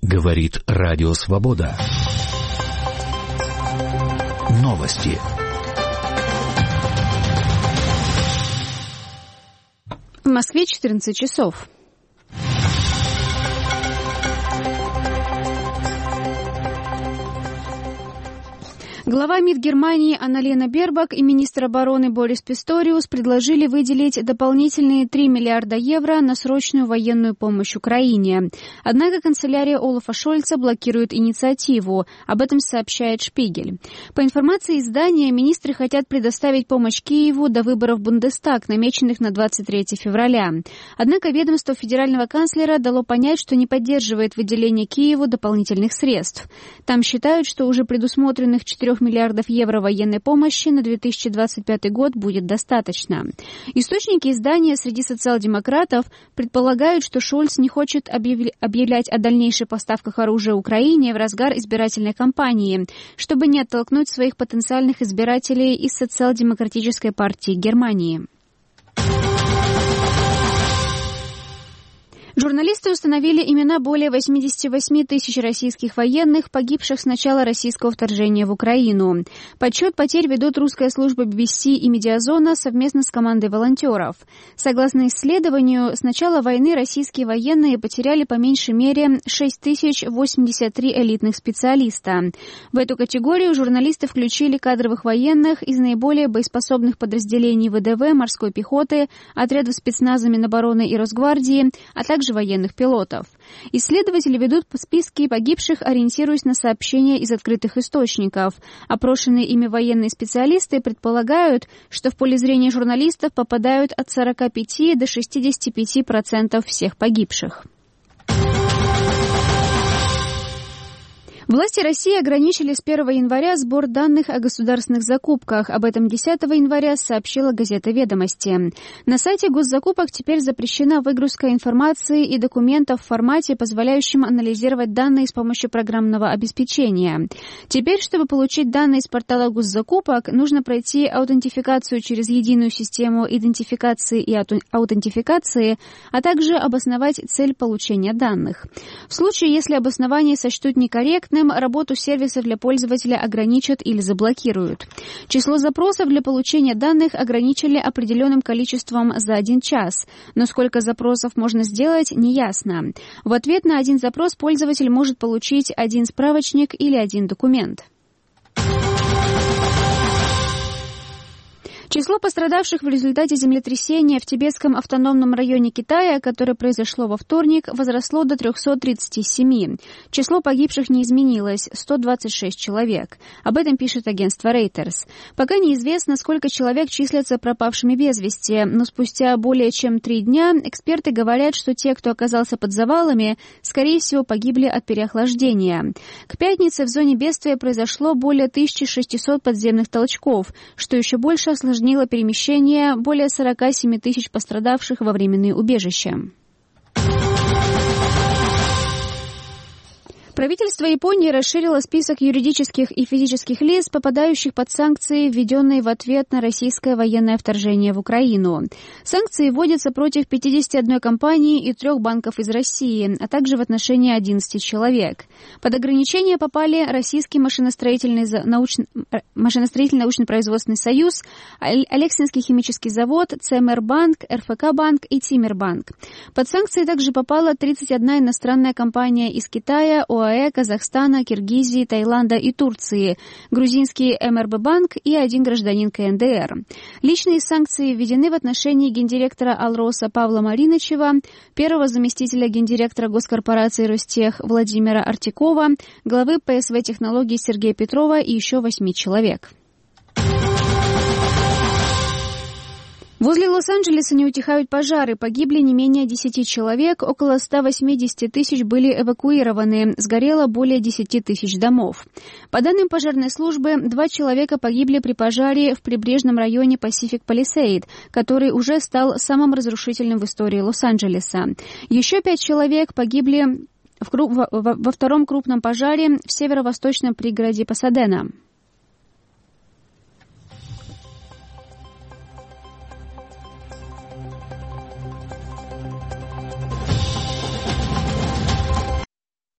Говорит Радио Свобода. Новости. В Москве 14 часов. Глава МИД Германии Анна-Лена Бербак и министр обороны Борис Писториус предложили выделить дополнительные 3 миллиарда евро на срочную военную помощь Украине. Однако канцелярия Олафа Шольца блокирует инициативу. Об этом сообщает Шпигель. По информации издания, министры хотят предоставить помощь Киеву до выборов в Бундестаг, намеченных на 23 февраля. Однако ведомство федерального канцлера дало понять, что не поддерживает выделение Киеву дополнительных средств. Там считают, что уже предусмотренных 4 миллиардов евро военной помощи на 2025 год будет достаточно. Источники издания среди социал-демократов предполагают, что Шольц не хочет объявлять о дальнейших поставках оружия Украине в разгар избирательной кампании, чтобы не оттолкнуть своих потенциальных избирателей из социал-демократической партии Германии. Журналисты установили имена более 88 тысяч российских военных, погибших с начала российского вторжения в Украину. Подсчет потерь ведут русская служба BBC и Медиазона совместно с командой волонтеров. Согласно исследованию, с начала войны российские военные потеряли по меньшей мере 6083 элитных специалиста. В эту категорию журналисты включили кадровых военных из наиболее боеспособных подразделений ВДВ, морской пехоты, отрядов спецназа Минобороны и Росгвардии, а также военных пилотов. Исследователи ведут списки погибших, ориентируясь на сообщения из открытых источников. Опрошенные ими военные специалисты предполагают, что в поле зрения журналистов попадают от 45 до 65% всех погибших. Власти России ограничили с 1 января сбор данных о государственных закупках. Об этом 10 января сообщила газета «Ведомости». На сайте госзакупок теперь запрещена выгрузка информации и документов в формате, позволяющем анализировать данные с помощью программного обеспечения. Теперь, чтобы получить данные из портала госзакупок, нужно пройти аутентификацию через единую систему идентификации и аутентификации, а также обосновать цель получения данных. В случае, если обоснование сочтут некорректным, работу сервисов для пользователя ограничат или заблокируют. Число запросов для получения данных ограничили определенным количеством за 1 час, но сколько запросов можно сделать, неясно. В ответ на один запрос пользователь может получить 1 справочник или 1 документ. Число пострадавших в результате землетрясения в Тибетском автономном районе Китая, которое произошло во вторник, возросло до 337. Число погибших не изменилось – 126 человек. Об этом пишет агентство Reuters. Пока неизвестно, сколько человек числятся пропавшими без вести, но спустя более чем 3 дня эксперты говорят, что те, кто оказался под завалами, скорее всего, погибли от переохлаждения. К пятнице в зоне бедствия произошло более 1600 подземных толчков, что еще больше осложнило перемещение более 47 тысяч пострадавших во временные убежища. Правительство Японии расширило список юридических и физических лиц, попадающих под санкции, введенные в ответ на российское военное вторжение в Украину. Санкции вводятся против 51 компании и 3 банков из России, а также в отношении 11 человек. Под ограничения попали Российский машиностроительный научно-производственный союз, Алексинский химический завод, ЦМР-банк, РФК-банк и Тимирбанк. Под санкции также попала 31 иностранная компания из Китая, ОАЭ, Казахстана, Киргизии, Таиланда и Турции, грузинский МРБ-банк и 1 гражданин КНДР. Личные санкции введены в отношении гендиректора Алроса Павла Маринычева, первого заместителя гендиректора госкорпорации Ростех Владимира Артикова, главы ПСВ технологий Сергея Петрова и еще 8 человек. Возле Лос-Анджелеса не утихают пожары. Погибли не менее 10 человек, около 180 тысяч были эвакуированы, сгорело более 10 тысяч домов. По данным пожарной службы, 2 человека погибли при пожаре в прибрежном районе Pacific Palisade, который уже стал самым разрушительным в истории Лос-Анджелеса. Еще 5 человек погибли во втором крупном пожаре в северо-восточном пригороде Пасадена.